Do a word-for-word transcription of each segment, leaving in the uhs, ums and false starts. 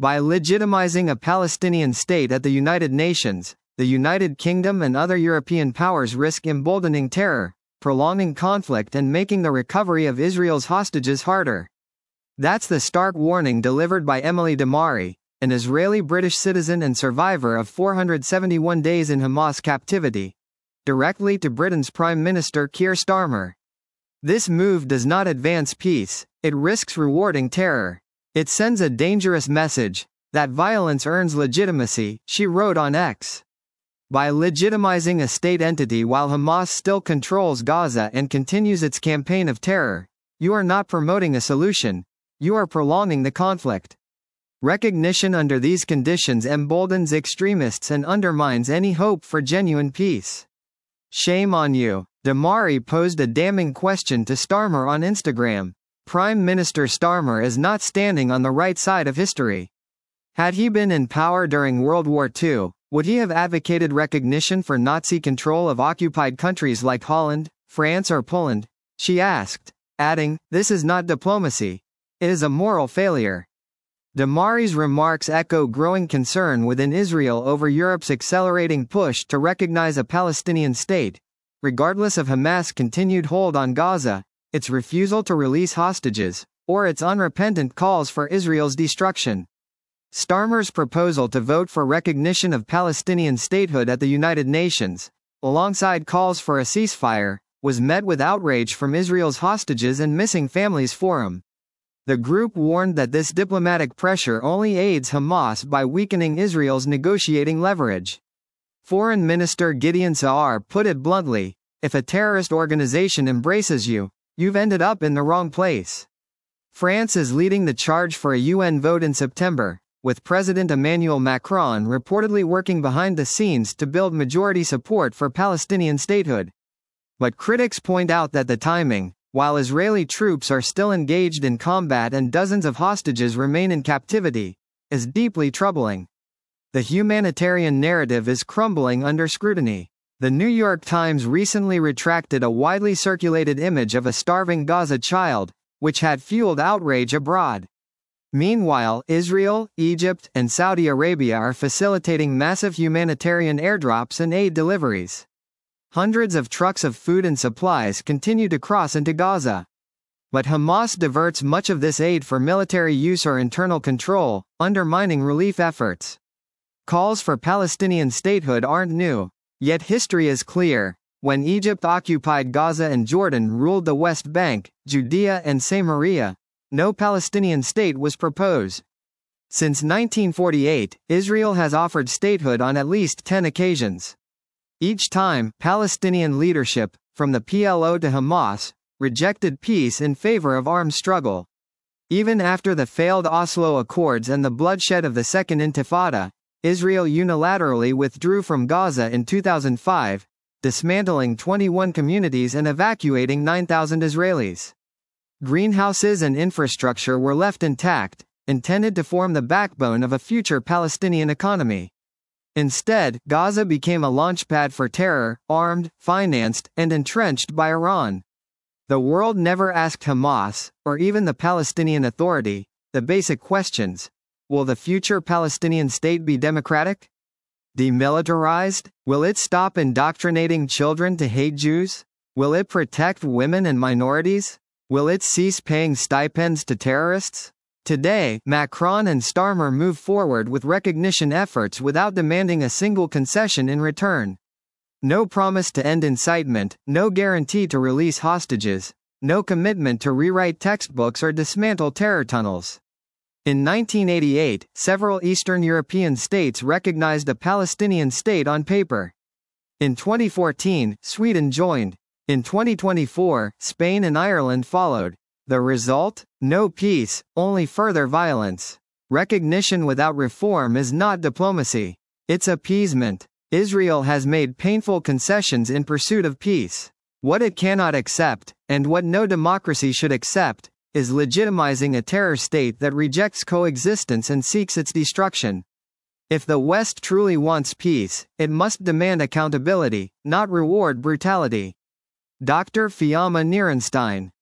By legitimizing a Palestinian state at the United Nations, the United Kingdom and other European powers risk emboldening terror, prolonging conflict and making the recovery of Israel's hostages harder. That's the stark warning delivered by Emily Damari, an Israeli-British citizen and survivor of four hundred seventy-one days in Hamas captivity, directly to Britain's Prime Minister Keir Starmer. This move does not advance peace, it risks rewarding terror. It sends a dangerous message, that violence earns legitimacy, she wrote on X. By legitimizing a state entity while Hamas still controls Gaza and continues its campaign of terror, you are not promoting a solution, you are prolonging the conflict. Recognition under these conditions emboldens extremists and undermines any hope for genuine peace. Shame on you. Damari posed a damning question to Starmer on Instagram. Prime Minister Starmer is not standing on the right side of history. Had he been in power during World War Two, would he have advocated recognition for Nazi control of occupied countries like Holland, France or Poland? She asked, adding, "This is not diplomacy. It is a moral failure." Damari's remarks echo growing concern within Israel over Europe's accelerating push to recognize a Palestinian state, regardless of Hamas' continued hold on Gaza, its refusal to release hostages, or its unrepentant calls for Israel's destruction. Starmer's proposal to vote for recognition of Palestinian statehood at the United Nations, alongside calls for a ceasefire, was met with outrage from Israel's Hostages and Missing Families Forum. The group warned that this diplomatic pressure only aids Hamas by weakening Israel's negotiating leverage. Foreign Minister Gideon Saar put it bluntly, "If a terrorist organization embraces you, you've ended up in the wrong place." France is leading the charge for a U N vote in September, with President Emmanuel Macron reportedly working behind the scenes to build majority support for Palestinian statehood. But critics point out that the timing, while Israeli troops are still engaged in combat and dozens of hostages remain in captivity, is deeply troubling. The humanitarian narrative is crumbling under scrutiny. The New York Times recently retracted a widely circulated image of a starving Gaza child, which had fueled outrage abroad. Meanwhile, Israel, Egypt, and Saudi Arabia are facilitating massive humanitarian airdrops and aid deliveries. Hundreds of trucks of food and supplies continue to cross into Gaza. But Hamas diverts much of this aid for military use or internal control, undermining relief efforts. Calls for Palestinian statehood aren't new, yet history is clear. When Egypt occupied Gaza and Jordan ruled the West Bank, Judea and Samaria, no Palestinian state was proposed. Since nineteen forty-eight, Israel has offered statehood on at least ten occasions. Each time, Palestinian leadership, from the P L O to Hamas, rejected peace in favor of armed struggle. Even after the failed Oslo Accords and the bloodshed of the Second Intifada, Israel unilaterally withdrew from Gaza in two thousand five, dismantling twenty-one communities and evacuating nine thousand Israelis. Greenhouses and infrastructure were left intact, intended to form the backbone of a future Palestinian economy. Instead, Gaza became a launchpad for terror, armed, financed, and entrenched by Iran. The world never asked Hamas, or even the Palestinian Authority, the basic questions. Will the future Palestinian state be democratic? Demilitarized? Will it stop indoctrinating children to hate Jews? Will it protect women and minorities? Will it cease paying stipends to terrorists? Today, Macron and Starmer move forward with recognition efforts without demanding a single concession in return. No promise to end incitement, no guarantee to release hostages, no commitment to rewrite textbooks or dismantle terror tunnels. In nineteen eighty-eight, several Eastern European states recognized a Palestinian state on paper. In twenty fourteen, Sweden joined. In twenty twenty-four, Spain and Ireland followed. The result? No peace, only further violence. Recognition without reform is not diplomacy. It's appeasement. Israel has made painful concessions in pursuit of peace. What it cannot accept, and what no democracy should accept, is legitimizing a terror state that rejects coexistence and seeks its destruction. If the West truly wants peace, it must demand accountability, not reward brutality. Doctor Fiamma Nierenstein.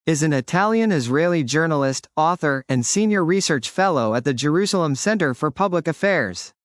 is an Italian-Israeli journalist, author, and senior research fellow at the Jerusalem Center for Public Affairs.